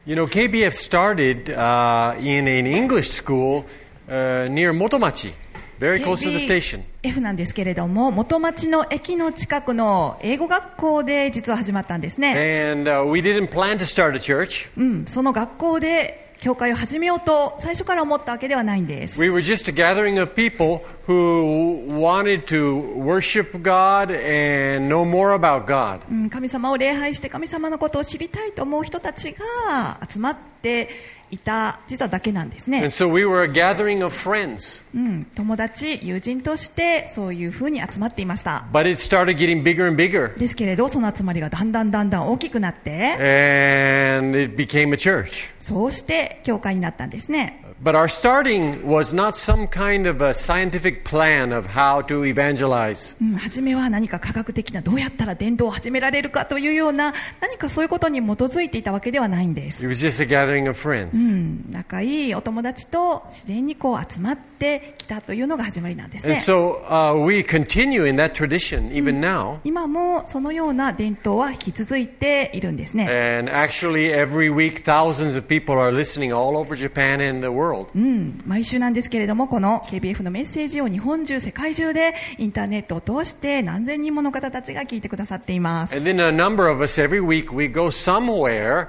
You know, KBF started in an English school near Motomachi, very close to the station. KBF なんですけれども、元町の駅の近くの英語学校で実は始まったんですね。 And we didn't plan to start a church. その学校で教会を始めようと最初から思ったわけではないんです。 We were just a gathering of people who wanted to worship God and know more about God. 神様を礼拝して神様のことを知りたいと思う人たちが集まっていた実はだけなんですね。 And so we were a gathering of friends. 友達、友人としてそういうふうに集まっていました。 But it started getting bigger and bigger. ですけれど、その集まりがだんだん大きくなって、 And it became a church. そうして教会になったんですね。 But our starting was not some kind of a scientific plan of how to evangelize. 初めは何か科学的などうやったら伝道を始められるかというような何かそういうことに基づいていたわけではないんです。 It was just a gathering of friends. 仲いいお友達と自然にこう集まってきたというのが始まりなんですね。 And so we continue in that tradition even now. 今もそのような伝統は引き続いているんですね。 And actually every week thousands of people are listening all over Japan and the world. 毎週なんですけれども、この KBF のメッセージを日本中世界中でインターネットを通して何千人もの方たちが聞いてくださっています。 And then a number of us every week we go somewhere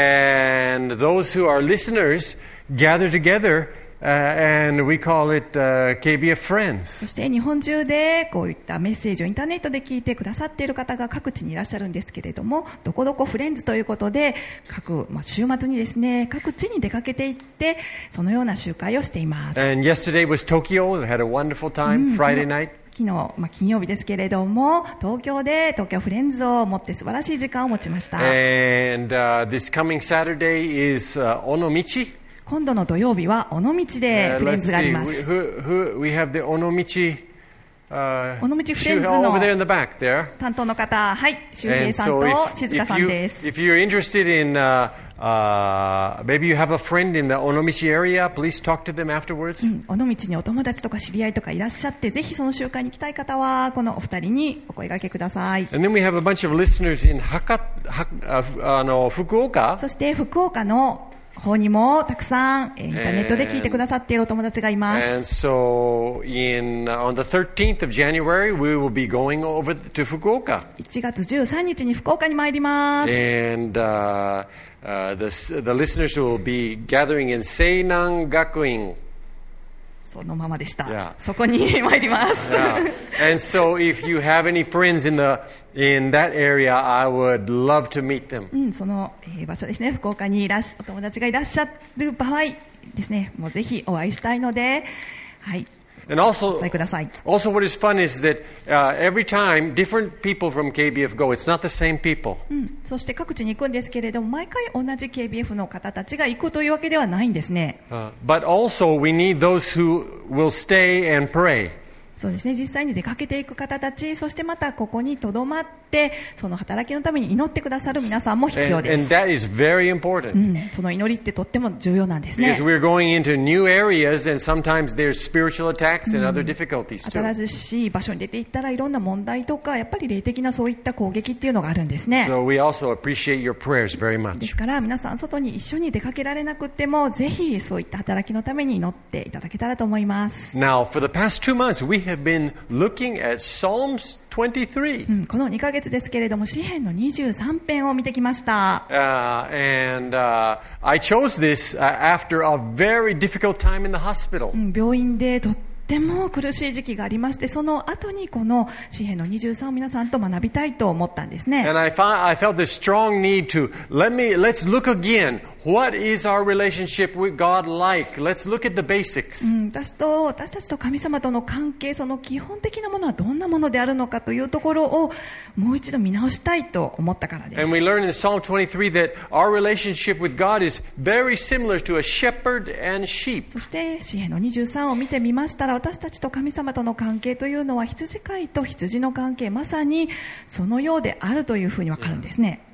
and those who are listeners gather together.And we call it KBF Friends. そして日本中でこういったメッセージをインターネットで聞いてくださっている方が各地にいらっしゃるんですけれども、どこどこフレンズということで週末にですね、各地に出かけていってそのような集会をしています。 And yesterday was Tokyo. We had a wonderful time, Friday night. 昨日、金曜日ですけれども、東京で東京フレンズを持って素晴らしい時間を持ちました。 And this coming Saturday is Onomichi. 今度の土曜日は尾道でフレンズがあります。 We have the Onomichi, 尾道フレンズ over there in the の back there. 担当の方、はい、周平 And さん so と静香さんです。 if you're interested in, maybe you have a friend in the Onomichi area, please talk to them afterwards. 尾道にお友達とか知り合いとかいらっしゃって、ぜひその集会に行きたい方はこのお二人にお声掛けください。 And then we have a bunch of listeners in Fukuoka. そして福岡の方にもたくさんインターネットで聞いてくださっているお友達がいます。 And so on the 13th of January, we will be going over to Fukuoka. 1月13日に福岡に参ります。 And the listeners will be gathering in Seinan Gakuin. そのままでした。 Yeah. そこに参ります。 Yeah. And so if you have any friends in that area, I would love to meet them. その場所ですね、福岡にお友達がいらっしゃる場合ですね、もうぜひお会いしたいので、はい。 And also, お伝えください。 also what is fun is that every time different people from KBF go, it's not the same people. そして各地に行くんですけれども、毎回同じ KBF の方たちが行くというわけではないんですね。 But also we need those who will stay and pray. そうですね、実際に出かけていく方たち、そしてまたここに留まってその働きのために祈ってくださる皆さんも必要です。 And that is very important. その祈りってとっても重要なんですね。 Because we're going into new areas and sometimes there's spiritual attacks and other difficulties too. 新しい場所に出ていったらいろんな問題とかやっぱり霊的なそういった攻撃っていうのがあるんですね。 So we also appreciate your prayers very で much. すから皆さん外に一緒に出かけられなくてもぜひそういった働きのために祈っていただけたらと思います。 Now, for the past 2 months, we have been looking at Psalms 23. この2ヶ月ですけれども詩編の23編を見てきました。 And I chose this after a very difficult time in the hospital. 病院でとっても苦しい時期がありまして、その後にこの詩編の23を皆さんと学びたいと思ったんですね。 And I felt this strong need to let's look again. What is our relationship with God like? Let's look at the basics. 私たちと神様との関係、その基本的なものはどんなものであるのかというところをもう一度見直したいと思ったからです。 And we learn in Psalm 23 that our relationship with God is very similar to a shepherd and sheep. そして詩編の23を見てみましたら、私たちと神様との関係というのは羊飼いと羊の関係、まさにそのようであるというふうにわかるんですね。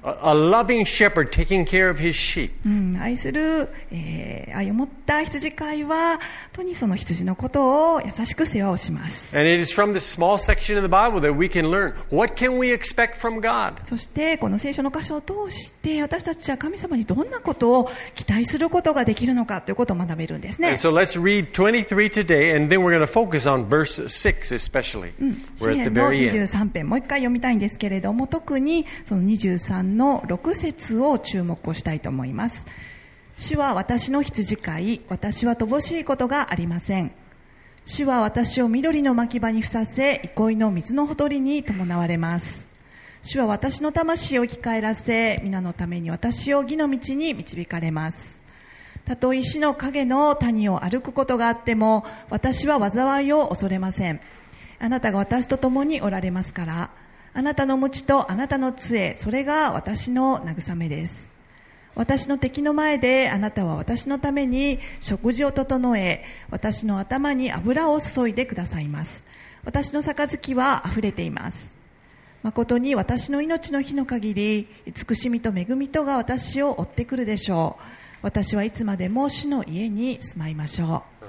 a loving shepherd taking care of his sheep. 愛する、愛を持った羊飼いは、本当にその羊のことを優しく世話をします。 And it is from this small section in the Bible that we can learn what can we expect from God. そしてこの聖書の箇所を通して私たちは神様にどんなことを期待することができるのかということを学べるんですね。 And so let's read 23 today, and then we're going to focus on verse 6 especially. We're at the 詩篇の very end. 23編もう一回読みたいんですけれども、特にその23の6節を注目をしたいと思います。主は私の羊飼い、私は乏しいことがありません。主は私を緑の牧場にふさせ、憩いの水のほとりに伴われます。主は私の魂を生き返らせ、皆のために私を義の道に導かれます。たとえ死の影の谷を歩くことがあっても、私は災いを恐れません。あなたが私と共におられますから、あなたの鞭とあなたの杖、それが私の慰めです。私の敵の前であなたは私のために食事を整え、私の頭に油を注いでくださいます。私の杯は溢れています。誠に私の命の日の限り、慈しみと恵みとが私を追ってくるでしょう。私はいつまでも主の家に住まいましょう。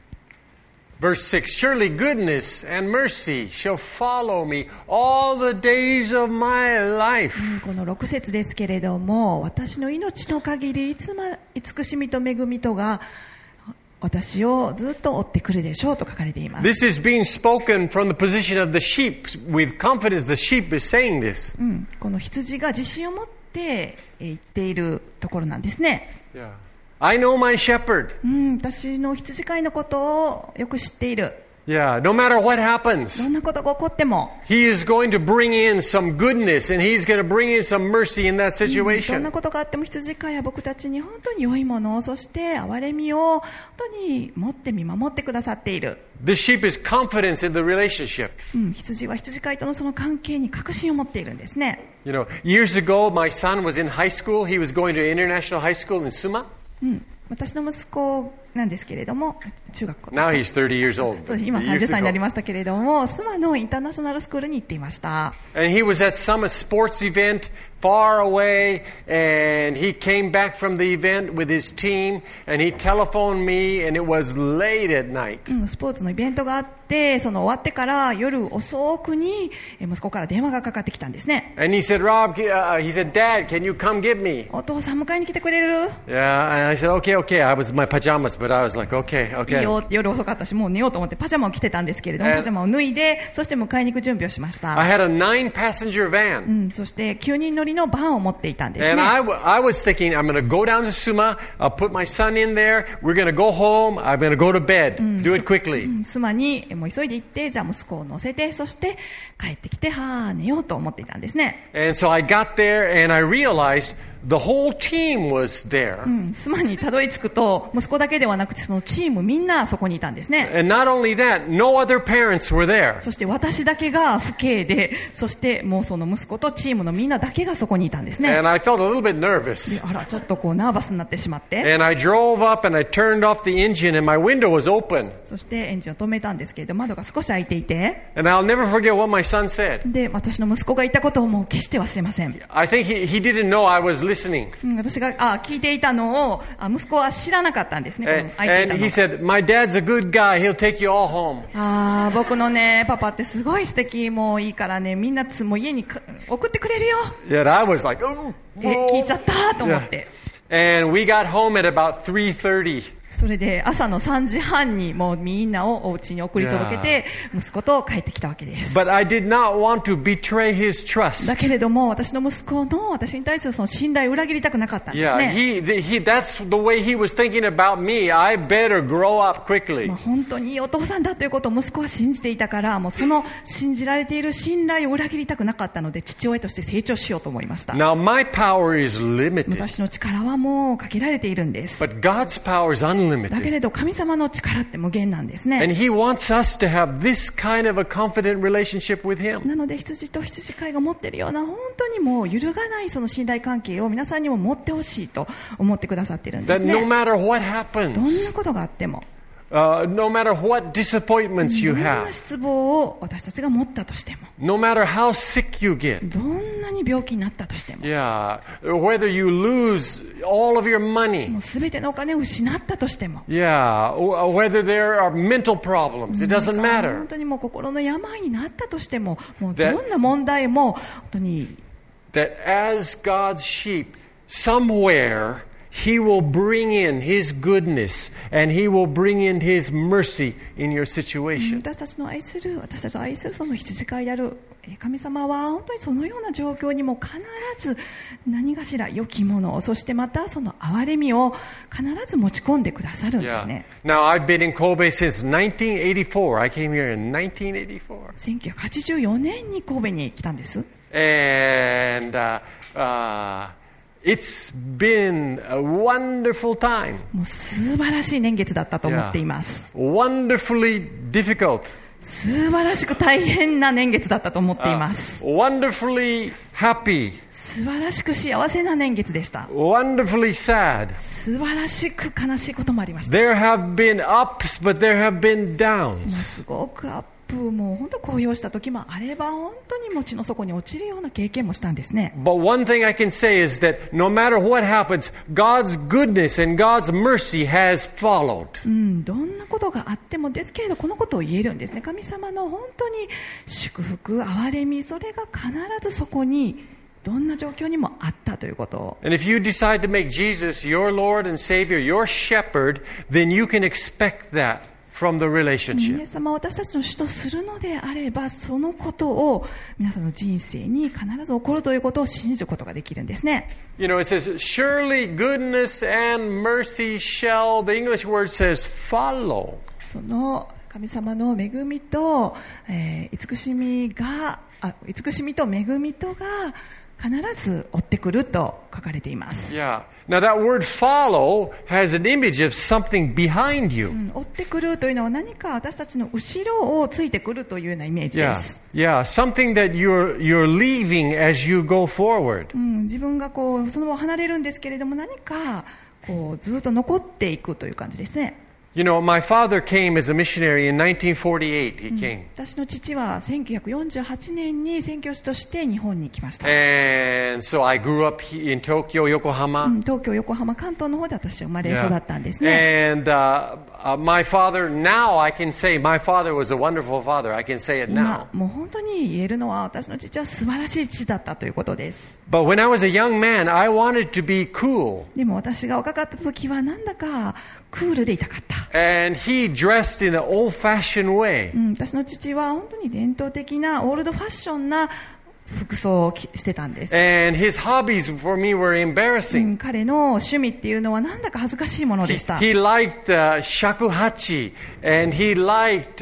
Verse 6, surely goodness and mercy shall follow me all the days of my life. この6節ですけれども、私の命の限り慈しみと恵みとが私をずっと追ってくるでしょうと書かれています。 This is being spoken from the position of the sheep. With confidence, the sheep is saying this. この羊が自信を持って言っているところなんですね。 Yeah. I know my shepherd. 私の羊飼いのことをよく知っている。 Yeah, no matter what happens, どんなことが起こっても、 he is going to bring in some goodness and he's going to bring in some mercy in that どん situation. なことがあっても羊飼いは僕たちに本当に良いものを、そして憐れみを本当に持って見守ってくださっている。 The sheep is confidence in the relationship. 羊は羊飼いとのその関係に確信を持っているんですね。 You know, years ago, my son was in high school. He was going to international high school in Suma. 私の息子なんですけれども、中学校。 Now he's 30 years old. そうです、今 Years 30歳になり ago. ましたけれども、スマのインターナショナルスクールに行っていました。 And he was at some sports event far away, and he came back from the event with his team, and he telephoned me, and it was late at night. スポーツのイベントがあって、その終わってから夜遅くに息子から電話がかかってきたんですね。 And he said, Rob, he said, Dad, can you come get me? お父さん迎えに来てくれる？ Yeah, and I said, okay. I was in my pajamas, but I was like, okay. いいよって夜遅かったし、もう寝ようと思ってパジャマを着てたんですけれども、パジャマを脱いで、そして迎えに行く準備をしました。 I had a 9-passenger van. そして9人乗りのバンを持っていたんですね。 And I was thinking, I'm going to go down to Suma, I'll put my son in there, we're going to go home, I'm going to go to bed, do it quickly. スマにもう急いで行って、じゃあ息子を乗せて、そして帰ってきて、寝ようと思っていたんですね。 And so I got there and I realized the whole team was there. スマにたどり着くと、息子だけではなくて、そのチームみんなそこにいたんですね。 And not only that, no other parents were there. そして私だけが父兄で、そしてもうその息子とチームのみんなだけがそこにいたんですね。 And I felt a little bit nervous. で、ちょっとこうナーバスになってしまって。 And I drove up and I turned off the engine and my window was open. そしてエンジンを止めたんですけれど、窓が少し開いていて。 And I'll never forget what my son said. で、私の息子が言ったことをもう決して忘れません。 I think he didn't know I was listening. 私が聞いていたのを息子は知らなかったんですね。 And he said, my dad's a good guy. He'll take you all home. 僕のね、パパってすごい素敵、もういいからね、みんなもう家に送ってくれるよ。 Yeah, I was like, 聞いちゃったと思って。 And we got home at about 3:30. それで朝の3時半にもうみんなをお家に送り届けて息子と帰ってきたわけです。 But I did not want to betray his trust. だけれども私の息子の私に対するその信頼を裏切りたくなかったんですね。 That's the way he was thinking about me. I better grow up quickly. 本当にお父さんだということを息子は信じていたから、もうその信じられている信頼を裏切りたくなかったので、父親として成長しようと思いました。 Now my power is limited. 私の力はもう限られているんです。 But God's power is unlimited. だけれど神様の力って無限なんですね。 And He wants us to have this kind of a confident relationship with Him. なので羊と羊飼いが持っているような本当にもう揺るがないその信頼関係を皆さんにも持ってほしいと思ってくださっているんですね。 That no matter what happens, どんなことがあっても。 No matter what disappointments ど you んな have, 失望を私たちが持ったとしても、 no matter how sick you get, どんなに病気になったとしても、 yeah, whether you lose all of your money, もう全てのお金を失ったとしても、 yeah, whether there are mental problems, it doesn't 本 matter. 当にもう心の病になったとしても、もう That- どんな問題も本当に That as God's sheep, somewhere He will bring in His goodness and He will bring in His mercy in your situation. 私たちの愛するその羊飼いである神様は本当にそのような状況にも必ず何かしら良きものを、そしてまたその憐れみを必ず持ち込んでくださるんです Yeah. ね。 Now I've been in Kobe since 1984. I came here in 1984. 1984年に神戸に来たんです。 And it's been a wonderful time. もう素晴らしい年月だったと思っています。 Wonderfully difficult. 素晴らしく大変な年月だったと思っています。 Wonderfully happy. 素晴らしく幸せな年月でした。 Wonderfully sad. 素晴らしく悲しいこともありました。 There have been ups, but there have been もう downs. すごくアップ、もう本当高揚した時もあれば、本当にもちの底に落ちるような経験もしたんですね。 But one thing I can say is that no matter what happens, God's goodness and God's mercy has followed. どんなことがあってもですけれど、このことを言えるんですね。神様の本当に祝福、憐れみ、それが必ずそこにどんな状況にもあったということを。 And if you decide to make Jesus your Lord and Savior, your shepherd, then you can expect that from the イ relationship. エス様を私たちの主とするのであれば、そのことを皆さんの人生に必ず起こるということを信じることができるんですね。 You know, it says, surely goodness and mercy shall, the English word says, follow. その神様の恵みと、慈しみと恵みとが必ず追ってくると書かれています。 Yeah. Now that word follow has an image of something behind you. 追ってくるというのは何か私たちの後ろをついてくるというようなイメージで Yeah. す。 Yeah. Something that you're leaving as you go forward. 自分がこうその場を離れるんですけれども、何かこうずっと残っていくという感じですね。 You know, my father came as a missionary in 1948. He came. 私の父は1948年に宣教師として日本に来ました。 And so I grew up in Tokyo, Yokohama. 東京、横浜、関東の方で私は生まれ育ったんですね。 And my father, now I can say my father was a wonderful father. I can say it 今 now. もう本当に言えるのは私の父は素晴らしい父だったということです。 But when I was a young man, I wanted to be cool. でも私が若かった時はなんだかクールでいたかった。 And he dressed in an old-fashioned way. 私の父は本当に伝統的なオールドファッションな服装をしてたんです。 And his hobbies for me were embarrassing. 彼の趣味っていうのはなんだか恥ずかしいものでした。 He liked shakuhachi, and he liked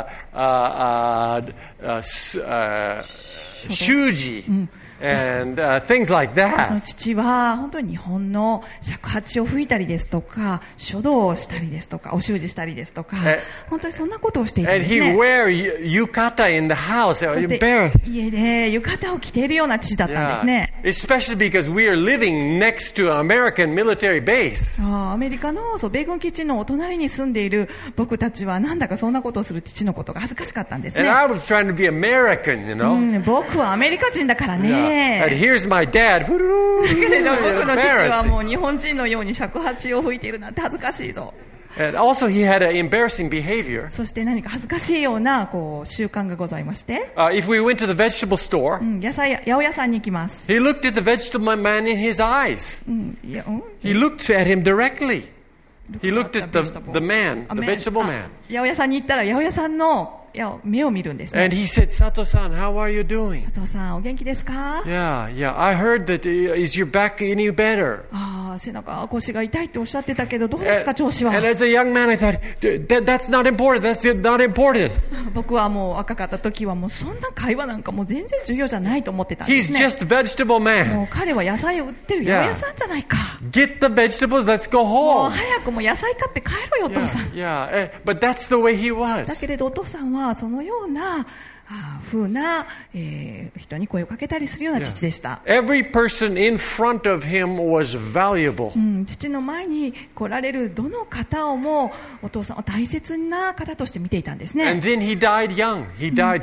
shuji, and things like 私の that. 父は本当に日本の尺八を吹いたりですとか、書道をしたりですとか、お習字したりですとか、本当にそんなことをしていたん And です he ね。 wear yukata in the house. そして Embarrassing. 家で浴衣を着ているような父だったんですね。 Especially because we are living next to an American military base. アメリカの米軍基地のお隣に住んでいる僕たちはなんだかそんなことをする父のことが恥ずかしかったんです And ね。 I was trying to be American, you know. 僕はアメリカ人だから And ね。 here's my dad. だけれど僕の父はもう Embarrassing. 日本人のように尺八を吹いているなんて恥ずかしいぞ。 And also he had an embarrassing behavior. そして何か恥ずかしいようなこう習慣がございまして、 If we went to the vegetable store, 八百屋さんに行きます。 he looked at the vegetable man in his eyes. He looked at him directly. He looked at the man, the vegetable man. 八百屋さんに行ったら八百屋さんの目を見るんですね。 And he said, Sato-san, how are you doing? 佐藤さんお元気ですか？ Yeah. I heard that, is your back any better? 背中腰が痛いっておっしゃってたけどどうですか調子は？ And as a young man, I thought, that's not important. That's not important. 僕はもう若かった時はもうそんな会話なんかもう全然重要じゃないと思ってたんで He's すね。 just a vegetable も man. う彼は野菜を売ってる八百屋さんじゃないか。 Get the vegetables. Let's go もう home. 早くもう野菜買って帰ろうよお父さん。 Yeah. But that's the way he だ was. けれどお父さんはそのような風な、人に声をかけたりするような父でした。 Every person in front of him was valuable. 父の前に来られるどの方をもお父さんは大切な方として見ていたんですね。 And then he died young. He died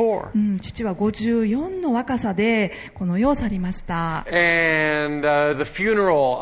54. 父は54の若さでこの世を去りました。 And the funeral,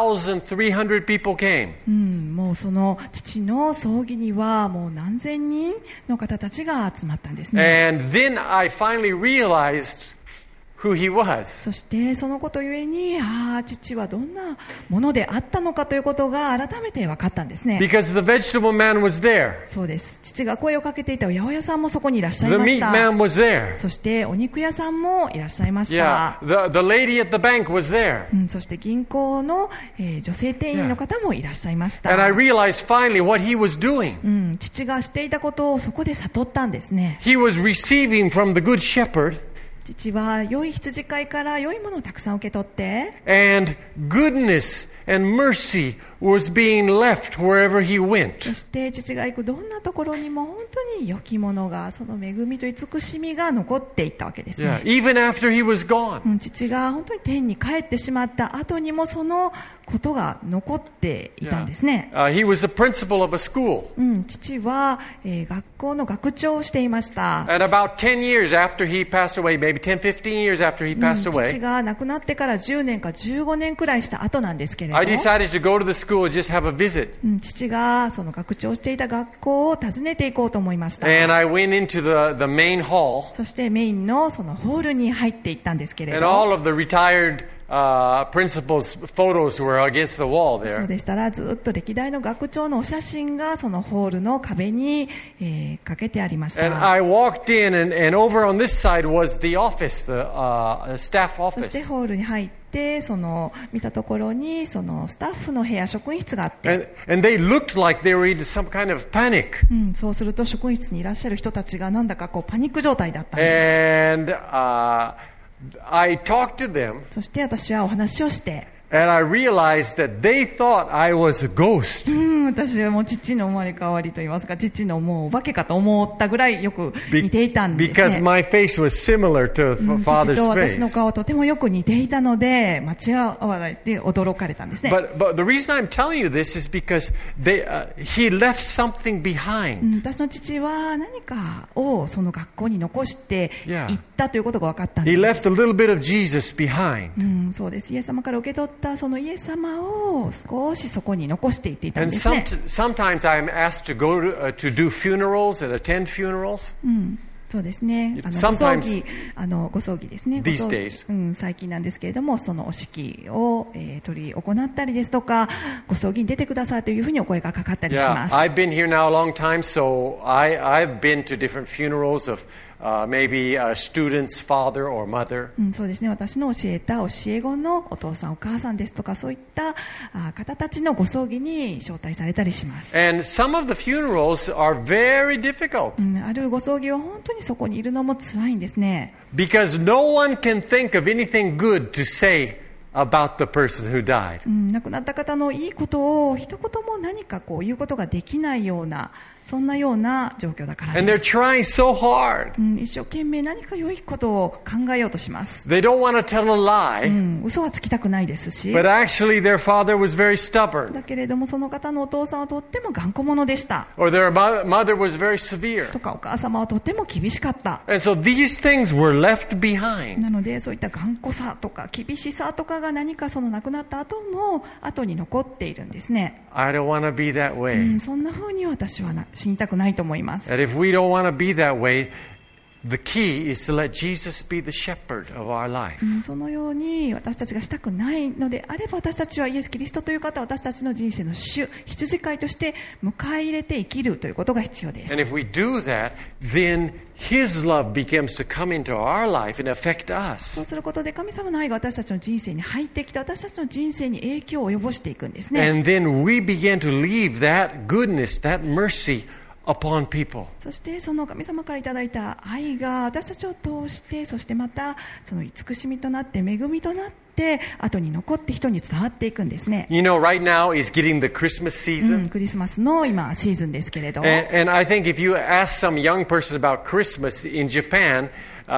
1,300 people came. もうその父の葬儀にはもう何千人の方たちが集まったんですね。 And then I finally realized who he was. そしてそのことゆえに、父はどんなものであったのかということが改めて分かったんですね。 Because the vegetable man was there. そうです。父が声をかけていた八百屋さんもそこにいらっしゃい The まし meat た。 man was there. そしてお肉屋さんもいらっしゃいまし Yeah. た。 The lady at the bank was there. そして銀行の、女性店員の方もいらっしゃいました。 And I realized finally what he was doing. 父がしていたことをそこで悟ったんですね。 He was receiving from the good shepherd. 父は良い羊飼いから良いものをたくさん受け取って、 And goodness and mercy was being left wherever he そ went. して父が行くどんなところにも本当に良きものが、その恵みと慈しみが残っていったわけです Yeah. ね。 Even after he was gone. 父が本当に天に帰ってしまった後にもそのことが残っていたんですね。 He was the principal of a school. 父は、学校の学長をしていました。 And about 10 years after he passed away, maybe 10, 15 years after he passed 父 away, が亡くなってから10年か15年くらいした後なんですけれど I も、 decided to go to the school and just have a visit. 父がその学長をしていた学校を訪ねていこうと思いました。 And I went into the main hall. そしてメインのそのホールに入っていったんですけれ And ど、 all of the retired principal's photos were against the wall そう there. でしたらずっと歴代の学長のお写真がそのホールの壁に、かけてありまし And た。 I walked in, and over on this side was the office, the staff そして office. ホールに入ってその見たところにそのスタッフの部屋、職員室があって、 And they looked like they were in some kind of panic. そうすると職員室にいらっしゃる人たちがなんだかこうパニック状態だったんで And I talked to them, す。そして私はお話をして、 and I realized that they thought I was a ghost. 私はもう父の生まれ変わりといいますか、父のもうお化けかと思ったぐらいよく Be- 似ていたんです because ね。 my face was similar to 父 Father's と私 face. の顔とてもよく似ていたので、間違わないで驚かれたんですね。 But the reason I'm telling you this is because he left something behind. 私の父は何かをその学校に残してい Yeah. ったということが分かったん He です。 left a little bit of Jesus behind. そうです。イエス様から受け取ったそのイエス様を少しそこに残していっていたん And ですね。 sometimes I'm asked to go to do funerals and attend funerals. そうですね。 Sometimes- ご葬儀ですね。 These ご葬儀 days. 最近なんですけれども、そのお式を、取り行ったりですとか、ご葬儀に出てくださいというふうにお声がかかったりし Yeah, ます。 I've been here now a long time, so I've been to different funerals of maybe a student's father or mother. そうですね。私の教えた教え子のお父さんお母さんですとか、そういった方たちのご葬儀に招待されたりします。 And some of the funerals are very difficult あるご葬儀は本当にそこにいるのも辛いんですね。 because no one can think of anything good to say about the person who died. 亡くなった方のいいことを一言も何かこう言うことができないような、そんなような状況だから And they're です。 trying so hard. 一生懸命何か良いことを考えようとします。 They don't want to tell a lie, 嘘はつきたくないですし、 but actually their father was very stubborn, だけれどもその方のお父さんはとっても頑固者でした。 or their mother was very severe. とかお母様はとっても厳しかった。 And so these things were left behind. なのでそういった頑固さとか厳しさとかが何かその亡くなった後も後に残っているんですね。 I don't want to be that way. そんな風に私は死にたくないと思います。 And if we don't want to be that way, the key is to let Jesus be the shepherd of our life. そのように私たちがしたくないのであれば、私たちはイエス・キリストという方を私たちの人生の主、羊飼いとして迎え入れて生きるということが必要です。 And if we do that, then His love begins to come into our life and affect そう us. することで神様の愛が私たちの人生に入ってきて、私たちの人生に影響を及ぼしていくんですね。 And then we begin to leave that goodness, that mercy upon people. そしてその神様からいただいた愛が私たちを通して、そしてまたその慈しみとなって恵みとなって後に残って人に伝わっていくんですね。 You know, right now is getting the Christmas season. クリスマスの今シーズンですけれど、 And I think if you ask some young person about Christmas in Japan,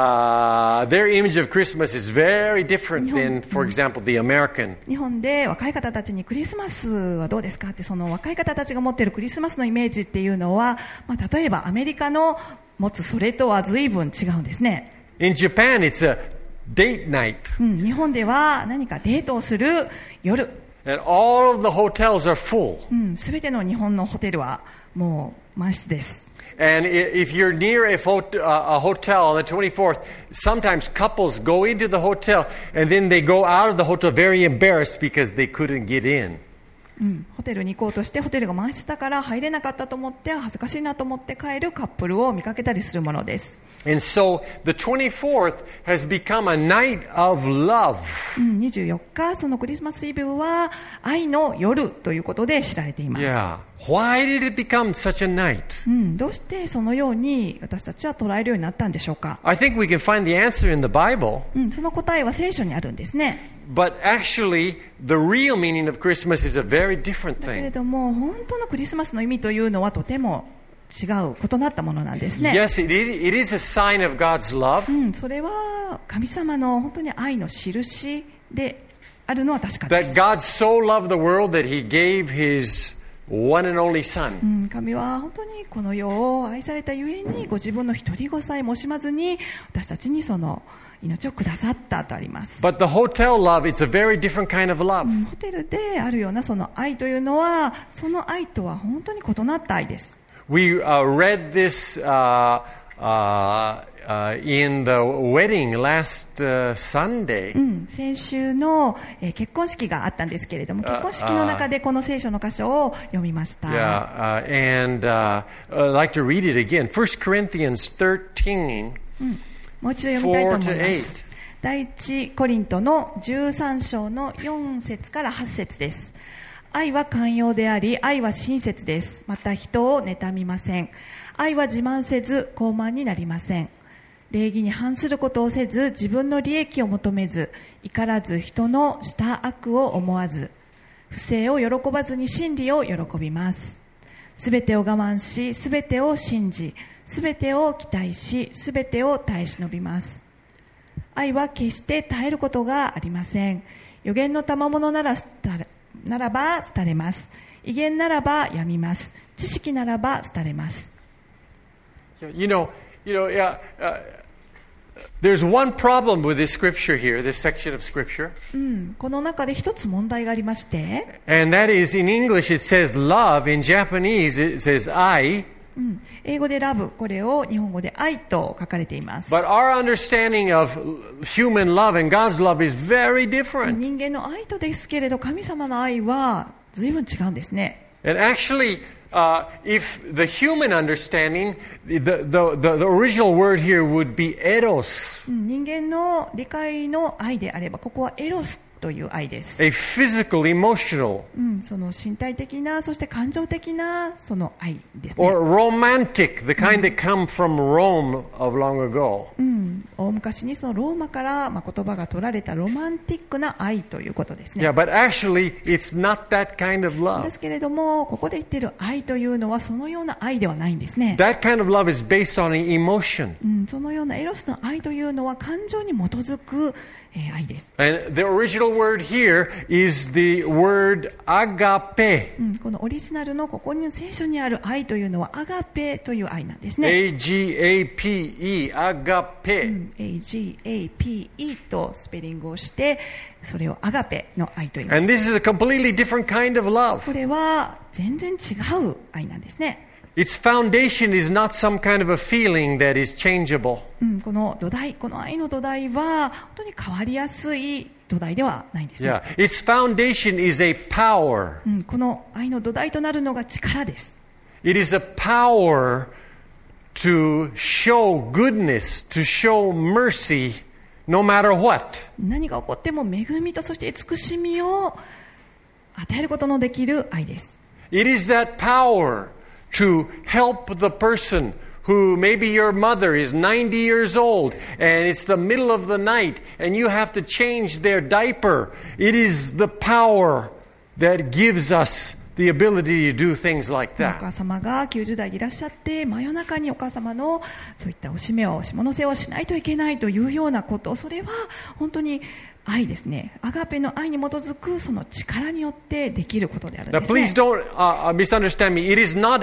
their image of Christmas is very different than, for example, the American. 日本で若い方たちにクリスマスはどうですかって、その若い方たちが持っているクリスマスのイメージっていうのは、例えばアメリカの持つそれとは随分違うんですね。 In Japan, it's a date night. 日本では何かデートをする夜、 And all of the hotels are full. すべての日本のホテルはもう満室です。 And if you're near a hotel on the 24th, sometimes couples go into the hotel and then they go out of the hotel very embarrassed because they couldn't get in. ホテルに行こうとしてホテルが満室だから入れなかったと思って恥ずかしいなと思って帰るカップルを見かけたりするものです。 And so the 24th has become a night of love. 24日、そのクリスマスイブは愛の夜ということで知られています。 Yeah. Why did it become such a night? どうしてそのように私たちは捉えるようになったんでしょうか。 I think we can find the answer in the Bible. その答えは聖書にあるんですね。 But actually, the real meaning of Christmas is a very different だけれ thing. ども本当のクリスマスの意味というのはとても違う異なったものなんですね。 Yes, it is a sign of God's love. それは神様の本当に愛の印であるのは確かで That す。 God so loved the world that He gave His one and only Son. 神は本当にこの世を愛されたゆえにご自分の一人子さえ惜しまずに私たちにその命をくださったとあります。 But the hotel love, it's a very different kind of love. ホテルであるようなその愛というのはその愛とは本当に異なった愛です。 We read this in the wedding last Sunday. 先週の結婚式があったんですけれども、結婚式の中でこの聖書の箇所を読みました。 Yeah, and I'd like to read it again. 1 Corinthians 13, もう一度読みたいと思い 4 to ま 8. す。第一コリントの13章の4節から8節です。愛は寛容であり、愛は親切です。また人を妬みません。愛は自慢せず、傲慢になりません。礼儀に反することをせず、自分の利益を求めず、怒らず人のした悪を思わず、不正を喜ばずに真理を喜びます。すべてを我慢し、すべてを信じ、すべてを期待し、すべてを耐え忍びます。愛は決して耐えることがありません。預言の賜物ならば廃れます。威厳ならばやみます。知識ならば廃れます。 There's one problem with this scripture here, this section of scripture. この中で一つ問題がありまして、 And that is, in English it says love, in Japanese it says ai. 英語でラブ、これを日本語で愛と書かれています。 But our understanding of human love and God's love is very different. 人間の愛とですけれど、神様の愛は随分違うんですね。 And actually, if the human understanding, the original word here would be eros, 人間の理解の愛であれば、ここはエロスという愛です。 a physical, emotional, その身体的な、そして感情的なその愛ですね。 or romantic, the kind that come from Rome of long ago. 大昔にそのローマから言葉が取られたロマンティックな愛ということですね。 Yeah, but actually, it's not that kind of で love. すけれども、ここで言っている愛というのはそのような愛ではないんですね。 That kind of love is based on an emotion. そのようなエロスの愛というのは感情に基づく愛です。 And the original word here is the word agape. このオリジナルのここに聖書にある愛というのはアガペという愛なんですね。 A-G-A-P-E, agape. AGAPE とスペリングをしてそれをアガペの愛と言います。 And this is a completely different kind of love. これは全然違う愛なんですね。 Its foundation is not some kind of a feeling that is changeable. この土台、この愛の土台は本当に変わりやすい土台ではないんですね。 Yeah, its foundation is a power. この愛の土台となるのが力です。 It is a power to show goodness, to show mercy, no matter what. 何が起こっても恵みとそして慈しみを与えることのできる愛です。 It is that power to help the person who maybe your mother is 90 years old and it's the middle of the night and you have to change their diaper. It is the power that gives us the ability to do things like お that. 母様が90代でいらっしゃって真夜中にお母様のそういったおしめを下のせをしないといけないというようなこと、それは本当に愛ですね。アガペの愛に基づくその力によってできることであるん Now ですね。 please don't misunderstand me. It is not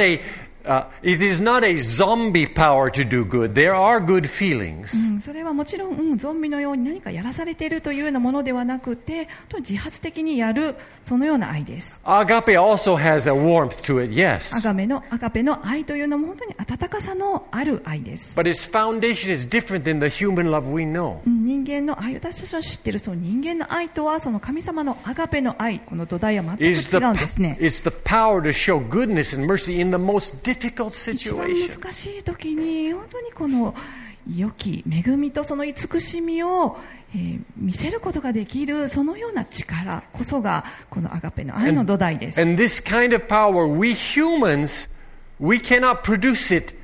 a zombie power to do good. There are good feelings. それはもちろん、ゾンビのように何かやらされているというようなものではなくて、自発的にやるそのような愛です。 Agape also has a warmth to it, yes. アガペの愛というのも本当に温かさのある愛です。 But its foundation is different than the human love we know. 人間の愛、私たちの知っているその人間の愛とは、その神様のアガペの愛、この土台は全く違 It's うんですね。 the power to show goodness and mercy in the most difficult 一番 situations. 難しい時に本当にこの良き恵みとその慈しみを、見せることができる、そのような力こそがこのアガペの愛の土台です。 And this kind of power, we humans, we cannot produce it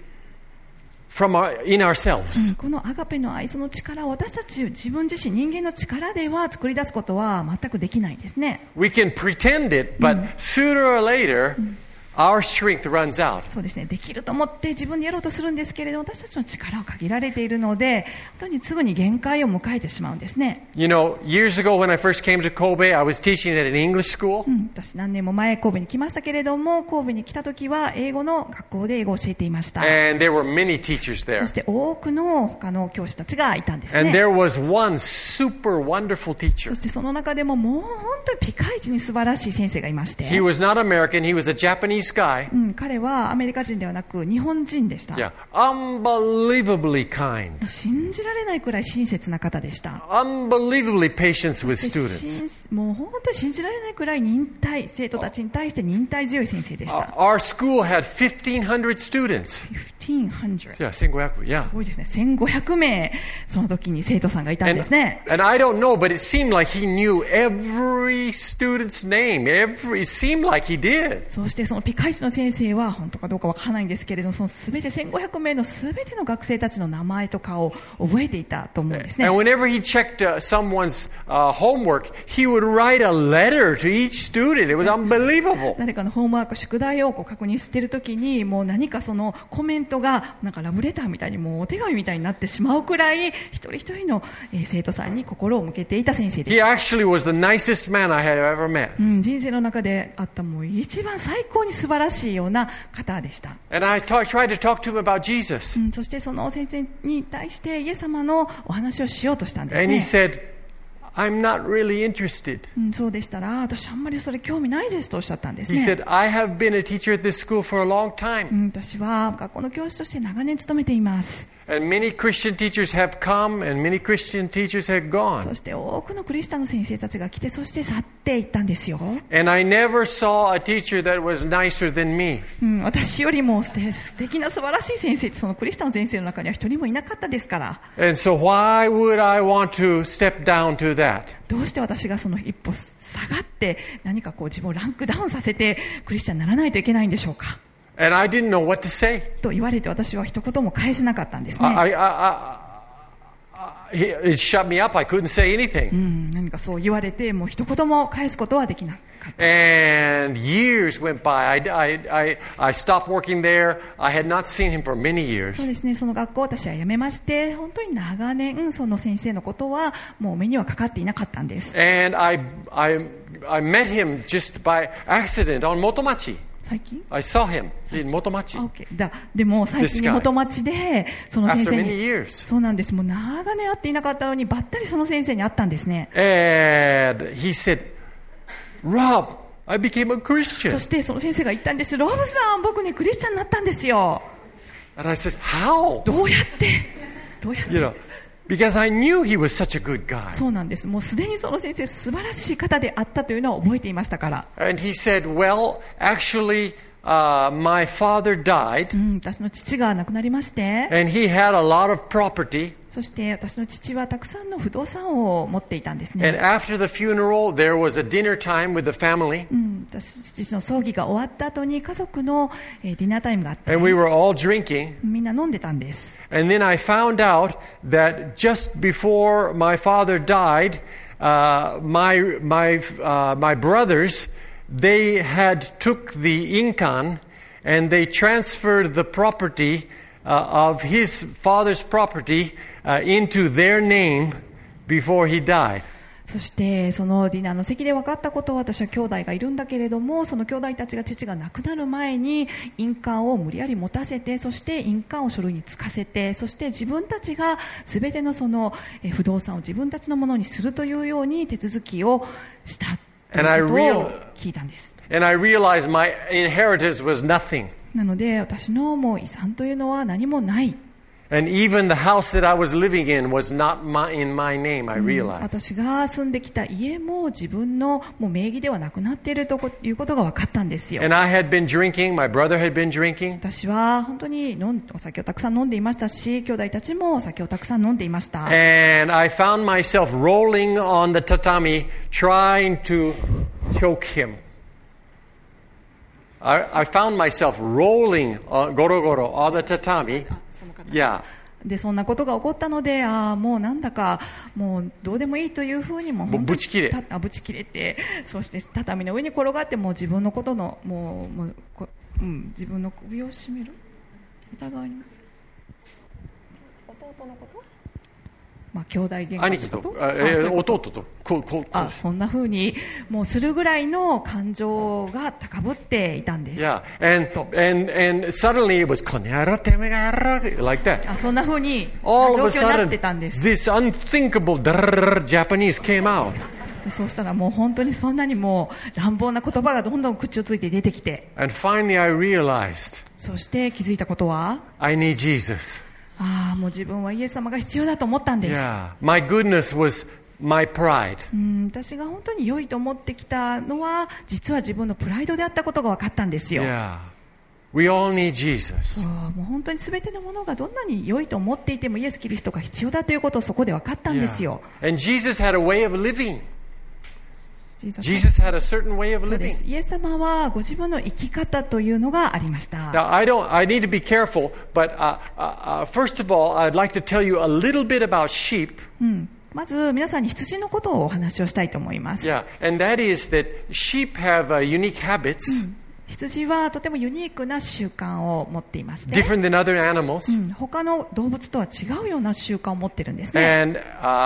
in ourselves. このアガペの愛、その力を私たち自分自身、人間の力では作り出すことは全くできないですね。 We can pretend it, but sooner or later, our strength runs out. そうですね、できると思って自分でやろうとするんですけれども、私たちの力は限られているので、本当にすぐに限界を迎えてしまうんですね。 You know, years ago when I first came to Kobe, I was teaching at an English school. 私何年も前神戸に来ましたけれども、神戸に来た時は英語の学校で英語を教えていました。 And there were many teachers そ there. して多くの他の教師たちがいたんです And ね。 there was one super wonderful そ teacher. してその中でももう本当にピカイチに素晴らしい先生がいまして、 He was not American, he was a Japanese guy. 彼はアメリカ人ではなく日本人でした。 Yeah, unbelievably kind. 信じられないくらい親切な方でした。 Unbelievably patient with そして students. もう本当に信じられないくらい生徒たちに対して忍耐強い先生でした。 Our school had 1,500 students. 1500 Yeah, 1,500. Yeah. すごいですね。1500名その時に生徒さんがいたんですね。 And I don't know, but it seemed like he knew every student's name. It seemed like he did. そしてそのピカイチの先生は本当かどうかわからないんですけれども、その全て1500名の全ての学生たちの名前とかを覚えていたと思うんですね。 And whenever he checked someone's homework, he would write a letter to each student. It was unbelievable. 誰かのホームワーク、宿題を確認しているときに、もう何かそのコメントがなんかラブレターみたいに、もうお手紙みたいになってしまうくらい、一人一人の生徒さんに心を向けていた先生で He した。 actually was the nicest man I had ever met. 人生の中であったもう一番最高に素晴らしいような方でした。 And I tried to talk to him about Jesus. そしてその先生に対してイエス様のお話をしようとしたんです And he ね。 said, I'm not really interested. そうでしたら、私あんまりそれ興味ないですとおっしゃったんです He ね。 said, I have been a teacher at this school for a long time. 私は学校の教師として長年勤めています。 And many Christian teachers have come and many Christian teachers have そ gone. して多くのクリスチャンの先生たちが来て、そして去っていったんですよ。 And I never saw a teacher that was nicer than me. 私よりも素敵な素晴らしい先生って、そのクリスチャンの先生の中には一人もいなかったですから、 And so why would I want to step down to that? どうして私がその一歩下がって何かこう自分をランクダウンさせてクリスチャンにならないといけないんでしょうか And I didn't know what to say. と言われて、私は一言も返せなかったんですね。 It shut me up. I couldn't say anything. 何かそう言われて、もう一言も返すことはできなかった。 And years went by. I stopped working there. I had not seen him for many そう years. ですね、その学校を私は辞めまして、本当に長年その先生のことはもう目にはかかっていなかったんです。 And I met him just by accident on Motomachi. 最近 I saw him in Motomachi でも最近に元町でその先 after 生 many に years. そうなんです、もう長年会っていなかったのにばったりその先生に会ったんですね。 And he said, Rob, I became a そ Christian. してその先生が言ったんです。ロブさん、僕ねクリスチャンになったんですよ。 And I said, how? どうやって You know, because I knew he was such a good guy. そうなんです。もうすでにその先生素晴らしい方であったというのは覚えていましたから。 And he said, well, actually, my father died, 私の父が亡くなりまして、 and he had a lot of property. そして私の父はたくさんの不動産を持っていたんですね。 And after the funeral, there was a dinner time with the family. 私父の葬儀が終わった後に家族のディナータイムがあって、 And we were all drinking. みんな飲んでたんです。 And then I found out that just before my father died, my brothers, they had took the inkan and they transferred the property of his father's property into their name before he died. そしてそのディナーの席で分かったことは、私は兄弟がいるんだけれども、その兄弟たちが父が亡くなる前に印鑑を無理やり持たせて、そして印鑑を書類につかせて、そして自分たちが全てのその不動産を自分たちのものにするというように手続きをしたということを聞いたんです。 And I realized my inheritance was nothing. なので私のもう遺産というのは何もない。 And even the house that I was living in was not in my name, I realized. 私が住んできた家も自分のもう名義ではなくなっているということが分かったんですよ。 And I had been drinking, my brother had been drinking. 私は本当にお酒をたくさん飲んでいましたし、兄弟たちもお酒をたくさん飲んでいました。 And I found myself rolling on the tatami, trying to choke him. I found myself rolling goro-goro on the tatami. Yeah. でそんなことが起こったので、もうなんだかもうどうでもいいというふうにもぶち切れて、そして畳の上に転がって、もう自分のことの自分の首を絞める、お互いに弟のこと、兄弟喧嘩兄貴と弟とそんな風にもうするぐらいの感情が高ぶっていたんです。 Yeah, and suddenly it was この野郎てめえがやろ like that. そんな風に All 状 of a 況になっ sudden, てたんです。 this unthinkable Japanese came out. そうしたらもう本当にそんなにもう乱暴な言葉がどんどん口をついて出てきて、 And finally I realized そして気づいたことは、 I need Jesus. もう自分はイエス様が必要だと思ったんです。 Yeah, my goodness was my pride. 私が本当に良いと思ってきたのは、実は自分のプライドであったことが分かったんですよ。 Yeah, we all need Jesus. もう本当に全てのものがどんなに良いと思っていてもイエス・キリストが必要だということをそこで分かったんですよ。 Yeah. And Jesus had a way of living. Jesus had a certain way of そうで living. す。イエス様はご自分の生き方というのがありました。 Now, I need to be careful, but first of all, I'd like to tell you a little bit about sheep. まず皆さんに羊のことをお話をしたいと思います。 Yeah, and that is that sheep have unique habits, 羊はとてもユニークな習慣を持っていまして、 different than other animals. 他の動物とは違うような習慣を持ってるんですね。 And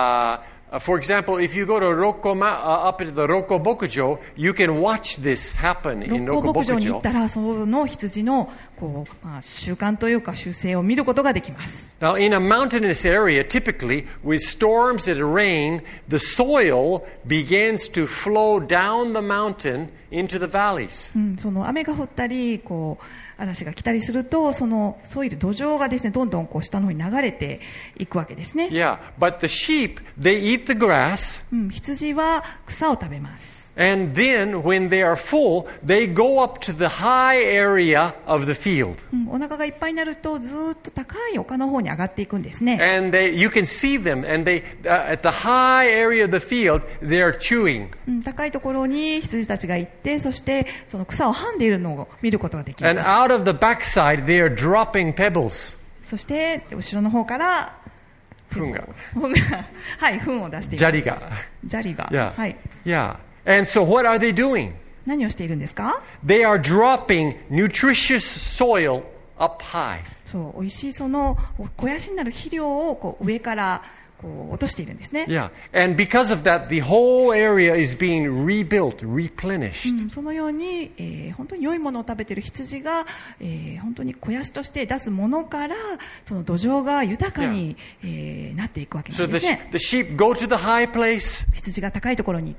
for example, if you go to up at the Rokko Bokujo, you can watch this happen 六 in 甲 Rokko 牧場に行っ Bokujo. たら、その羊の習慣というか習性を見ることができます。 Now, in a mountainous area, typically, with storms and rain, the soil begins to flow down the mountain into the valleys. その雨が降ったり嵐が来たりすると、そのソイル、土壌がですね、どんどん下の方に流れていくわけですね。 Yeah, but the sheep, they eat the grass, 羊は草を食べます。 and then when they are full, they go up to the high area of the field. お腹がいっぱいになるとずっと高い丘の方に上がっていくんですね。 And you can see them, and they at the high area of the field, they are chewing. 高いところに羊たちが行って、そしてその草をはんでいるのを見ることができます。 And out of the backside, they are dropping pebbles. そして後ろの方から糞がはい、糞を出しています。 砂利が。 砂利が。 Yeah. はい。 Yeah. And so what are they doing? 何をしているんですか？ They are dropping nutritious soil up high. そう、美味しいその肥やしになる肥料を上から落としているんですね。 Yeah. And because of that, the whole area is being rebuilt, replenished. そのように、本当に良いものを食べている羊が、本当に肥やしとして出すものからその土壌が豊かに、なっていくわけな So んですね。 the sheep go to the high place, 羊が高いところに行って、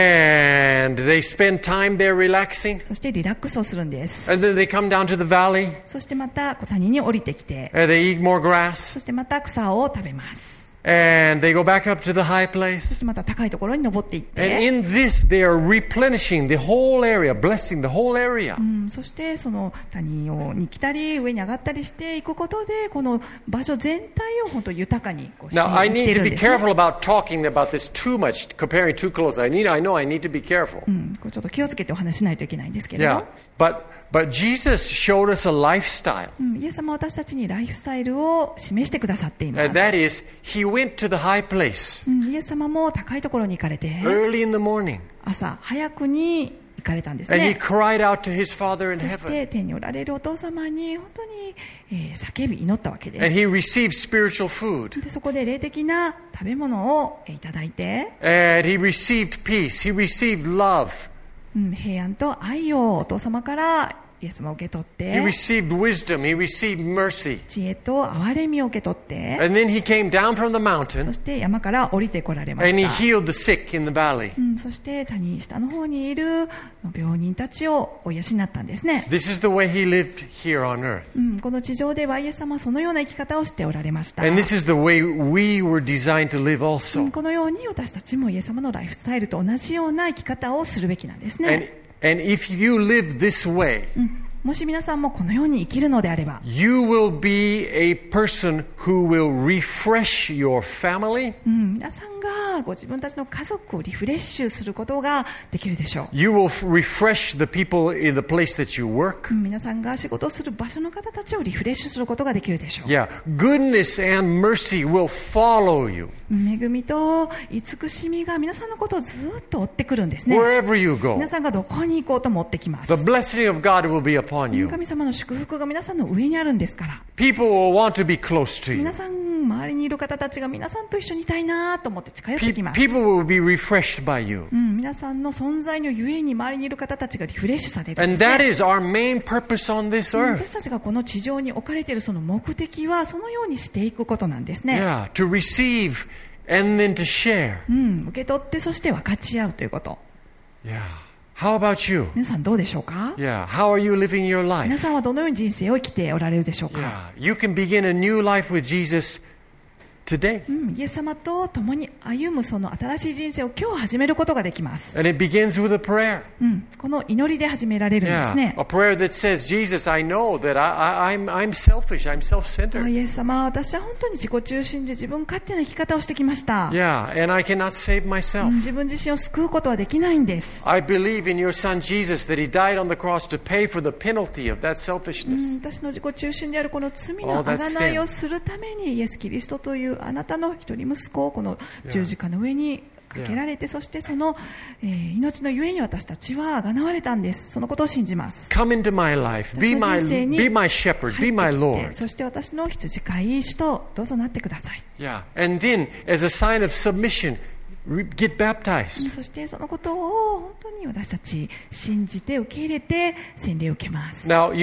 and they spend time there relaxing. そしてリラックスをするんです。 And then they come down to the valley, そしてまた谷に降りてきて、 and they eat more grass. そしてまた草を食べます。 And they go back up to the high そ place. してまた高いところに登っていっ And て、 in this, they are replenishing the whole area, blessing the whole area. そしてその谷に来たり上に上がったりしていくことで、この場所全体を本当豊かにこうして Now, I いって need る to ん be ですね。 careful about talking about this too much, comparing too close. I know I need to be careful. これちょっと気をつけてお話ししないといけないんですけれど、 Yeah. But Jesus showed us a lifestyle. イエス様は私たちにライフスタイルを示してくださっています。 And that is, He went to the high place イエス様も高いところに行かれて、 early in the morning. 朝早くに行かれたんです And He ね。 cried out to His Father in そし heaven. て天におられるお父様に本当に、叫び祈ったわけで And す。 He received spiritual food. でそこで霊的な食べ物をいただいて、 And He received peace. He received love. 平安と愛をお父様からイエス様を受け取っ He て、 received wisdom. He received mercy. 知恵と憐れみを受け取って、 And then He came down from the そ mountain して山から降りてこられま and He した。 healed the sick in the valley. そして谷下の方にいる病人たちをお養ったんですね。 This is the way He lived here on earth. この地上ではイエス様はそのような生き方をしておられました。 And this is the way we were designed to live also. このように私たちもイエス様のライフスタイルと同じような生き方をするべきなんですね。 And if you live this way, もし皆さんもこのように生きるのであれば、 you will be a person who will refresh your family. 皆さんがご自分たちの家族をリフレッシュすることができるでしょう。 You will refresh the people in the place that you work. 皆さんが仕事をする場所の方たちをリフレッシュすることができるでしょう。 Yeah, goodness and mercy will follow you 恵みと慈しみが皆さんのことをずっと追ってくるんですね。 wherever you go. 皆さんがどこに行こうとも追ってきます。 The blessing of God will be upon you. 神様の祝福が皆さんの上にあるんですから。 People will want to be close to you. 皆さん、周りにいる方たちが皆さんと一緒にいたいなと思って近寄ってきます。 People will be refreshed by you. 皆さんの存在のゆえに周りにいる方たちがリフレッシュされるん And です、ね。 that is our main purpose on this 私 earth. たちがこの地上に置かれているその目的はそのようにしていくことなんですね。 Yeah, to receive and then to share. 受け取ってそして分かち合うということ。 Yeah. How about you? 皆さんどうでしょうか？ Yeah. How are you living your 皆 life? さんはどのように人生を生きておられるでしょうか？ Yeah. You can begin a new life with Jesus today. イエス様と共に歩むその新しい人生を今日始めることができます。 And it begins with a prayer. この祈りで始められるんです Yeah. ね。 A prayer that says, Jesus, I know that I'm selfish. I'm self-centered. イエス様、私は本当に自己中心で自分勝手な生き方をしてきました。 Yeah. And I cannot save myself. 自分自身を救うことはできないんです。 I believe in your son Jesus that he died on the cross to pay for the penalty of that selfishness. 私の自己中心であるこの罪の贖いをするためにイエス・キリストというあなたの一人息子をこの十字架の上にかけられて、そしてその、命のゆえに私たちは贖われたんです。そのことを信じます。 Come into my life. 私の人生に Be my shepherd. 入 Be my ってきて Lord. そして私の羊飼い主とどうぞなってください。 Yeah. And then, as a sign of submission, get baptized. そしてそのことを本当に私たち信じて受け入れて洗礼を受けます。 Now,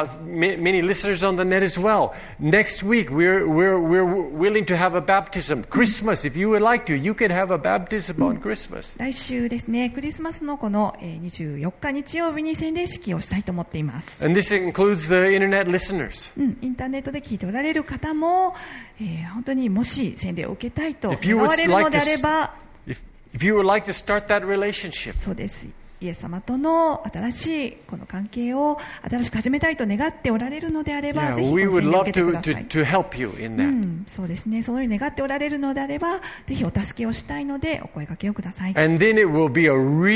many listeners on the net as well. Next week, we're willing to have a baptism. Christmas, if you would like to, you can have a baptism on Christmas. 来週ですね、クリスマスのこの24日日曜日に洗礼式をしたいと思っています。 And this includes the internet listeners. インターネットで聞いておられる方も、本当にもし洗礼を受けたいと If you 願 would われるの like であれ to, ば、 if you would like to start that relationship, そうです。イエス様との新しいこの関係を新しく始めたいと願っておられるのであれば、 yeah, ぜひこ we の would 洗礼を love 受けてく to, ださ to, い。 to help you in that. そうですね。そのように願っておられるのであれば、ぜひお助けをしたいのでお声掛けをください。 And then it will be a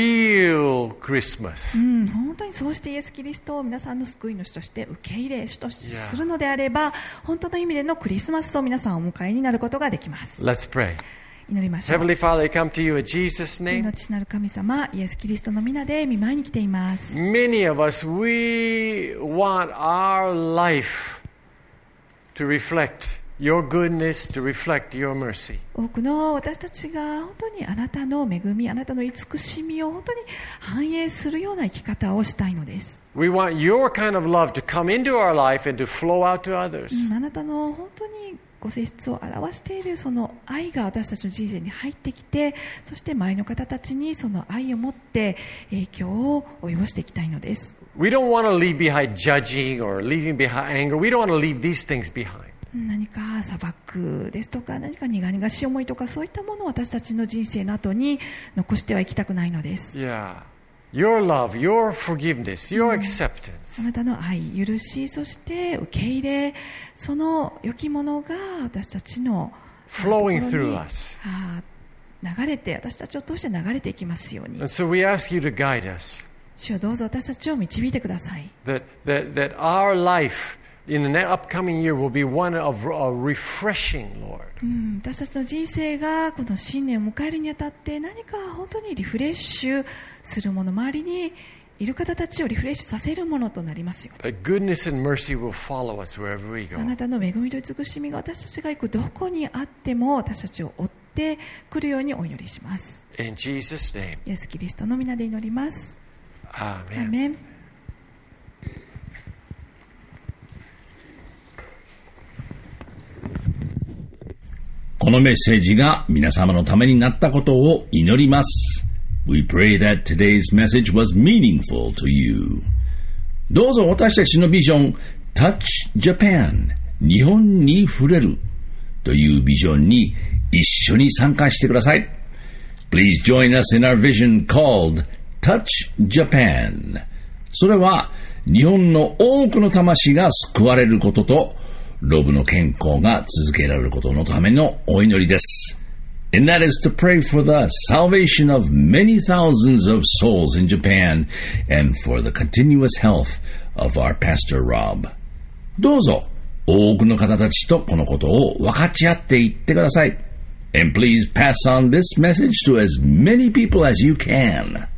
real Christmas. 本当にそうしてイエス・キリストを皆さんの救い主として受け入れ主とするのであれば、本当の意味でのクリスマスを皆さんお迎えになることができます。 Let's pray. 祈りましょう。 Heavenly Father, I come to you in Jesus' name. 命なる神様、イエス・キリストの皆で御前に来ています。 Many of us, we want our life to reflect your goodness, to reflect your mercy. 多くの私たちが本当にあなたの恵み、あなたの慈しみを本当に反映するような生き方をしたいのです。 We want your kind of love to come into our life and to flow out to others. あなたの本当にご性質を表しているその愛が私たちの人生に入ってきて、そして周りの方たちにその愛を持って影響を及ぼしていきたいのです。 We don't want to leave behind judging or leaving behind anger. We don't want to leave these things behind. 何か砂漠ですとか何か苦々しい思いとかそういったものを私たちの人生の後に残してはいきたくないのです。 Yeah. Your love, your forgiveness, your acceptance. あなたの愛、許し、そして受け入れ、その良きものが私たちの Flowing ところに through us. 流れて、私たちを通して流れていきますように。 And so we ask you to guide us. 主よどうぞ私たちを導いてください。 That our life in the upcoming year will be one of refreshing, Lord. 私たちの人生がこの新年を迎えるにあたって何か本当にリフレッシュするもの、周りにいる方たちをリフレッシュさせるものとなりますよ。 That goodness and mercy will follow us wherever we あ go. なたの恵みと慈しみが私たちが行くどこにあっても私たちを追ってくるようにお祈りします。 In Jesus' name. イエス・キリストの皆で祈ります。ア Amen. ーメン。 このメッセージが皆様のためになったことを祈ります。We pray that today's message was meaningful to you. どうぞ私たちのビジョン Touch Japan 日本に触れるというビジョンに一緒に参加してください。Please join us in our vision called Touch Japan. それは日本の多くの魂が救われることとロブの健康が続けられることのためのお祈りです。And that is to pray for the salvation of many thousands of souls in Japan and for the continuous health of our Pastor Rob. どうぞ多くの方たちとこのことを分かち合っていってください。And please pass on this message to as many people as you can.